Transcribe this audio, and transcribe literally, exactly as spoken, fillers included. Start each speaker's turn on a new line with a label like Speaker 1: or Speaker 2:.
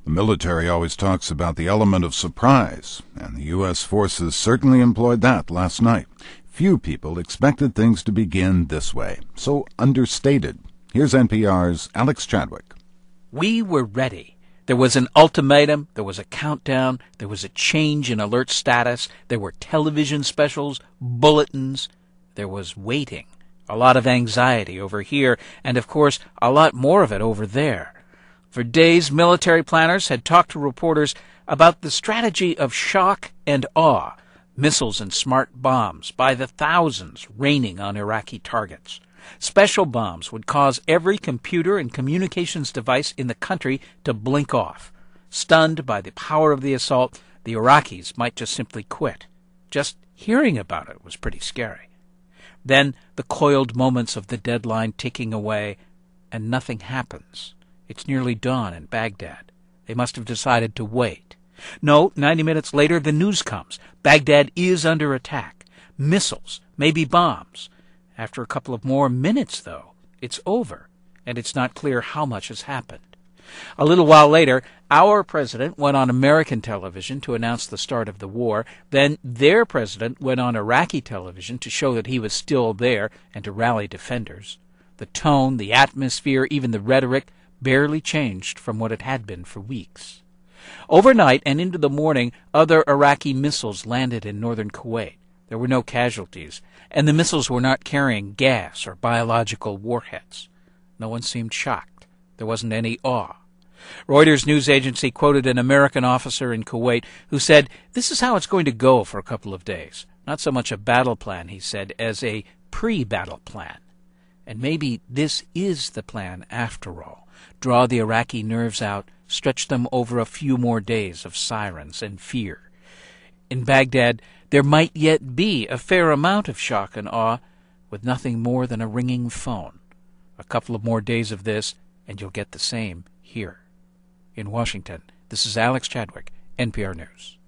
Speaker 1: The military always talks about the element of surprise, and the U S forces certainly employed that last night. Few people expected things to begin this way, so understated. Here's N P R's Alex Chadwick.
Speaker 2: We were ready. There was an ultimatum, there was a countdown, there was a change in alert status, there were television specials, bulletins, there was waiting, a lot of anxiety over here, and of course a lot more of it over there. For days, military planners had talked to reporters about the strategy of shock and awe, missiles and smart bombs by the thousands raining on Iraqi targets. Special bombs would cause every computer and communications device in the country to blink off. Stunned by the power of the assault, the Iraqis might just simply quit. Just hearing about it was pretty scary. Then the coiled moments of the deadline ticking away, and nothing happens. It's nearly dawn in Baghdad. They must have decided to wait. No, ninety minutes later, the news comes. Baghdad is under attack. Missiles, maybe bombs. After a couple of more minutes, though, it's over, and it's not clear how much has happened. A little while later, our president went on American television to announce the start of the war. Then their president went on Iraqi television to show that he was still there and to rally defenders. The tone, the atmosphere, even the rhetoric barely changed from what it had been for weeks. Overnight and into the morning, other Iraqi missiles landed in northern Kuwait. There were no casualties, and the missiles were not carrying gas or biological warheads. No one seemed shocked. There wasn't any awe. Reuters news agency quoted an American officer in Kuwait who said, "This is how it's going to go for a couple of days. Not so much a battle plan," he said, as a pre-battle plan. And maybe this is the plan after all. Draw the Iraqi nerves out, stretch them over a few more days of sirens and fear. In Baghdad, there might yet be a fair amount of shock and awe, with nothing more than a ringing phone. A couple of more days of this, and you'll get the same here. In Washington, this is Alex Chadwick, N P R News.